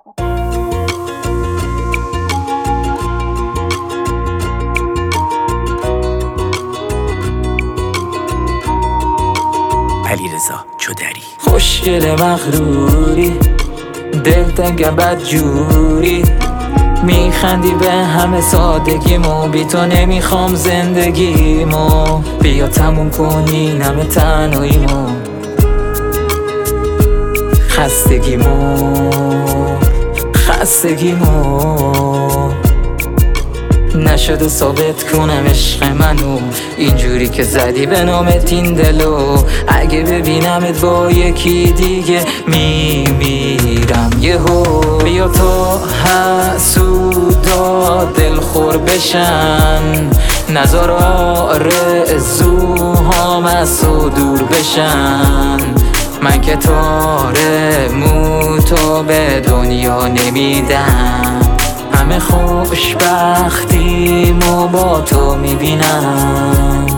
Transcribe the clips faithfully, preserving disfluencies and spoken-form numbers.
علیرضا چودری. خوشگل مغروری، دلتنگ بدجوری، میخندی به همه سادگیمو، بی تو نمیخوام زندگیمو. بیا تموم کنی نم تنهاییمو، خستگیمو خستگیمو نشده ثابت کنم عشق منو، اینجوری که زدی به نامت این دلو. اگه ببینمت با یکی دیگه میمیرم یهو. بیا تو حسودا دلخور بشن، نظر آرزوهام از تو دور بشن. من که تاره موتو به دنیا نمیدم، همه خوشبختیمو با تو میبینم.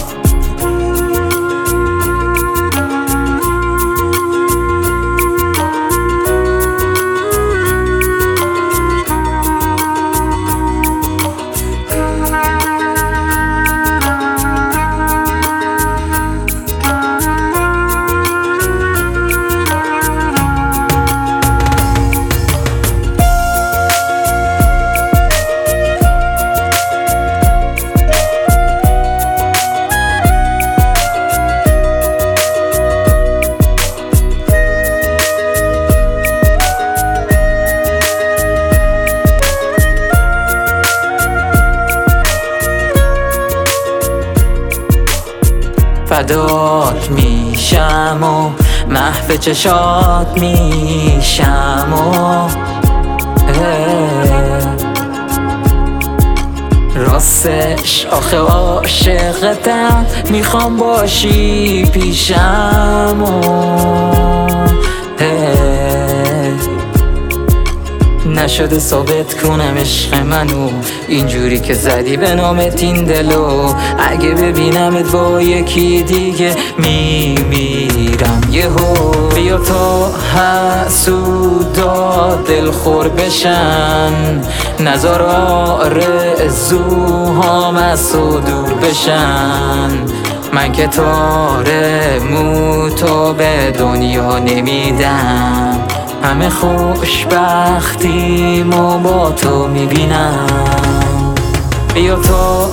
فدات میشم و محو چشات میشم و راستش آخه عاشقتم، میخوام باشی پیشم و نشده ثابت کنم عشق منو، اینجوری که زدی به نامت این دلو. اگه ببینمت با یکی دیگه میمیرم یهو. بیا تو حسودا دلخور بشن، نظر آرزوهام از تو دور بشن. من که تاره موتو به دنیا نمیدم، همه خوشبختیمو با تو میبینم. بیا تو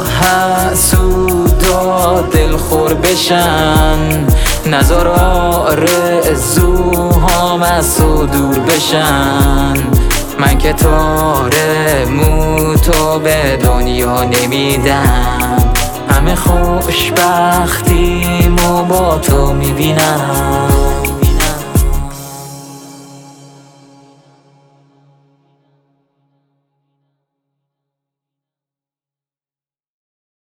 حسودا دلخور بشن، نظر آرزوهام از تو دور بشن. من که تاره موتو به دنیا نمیدم، همه خوشبختیمو با تو میبینم.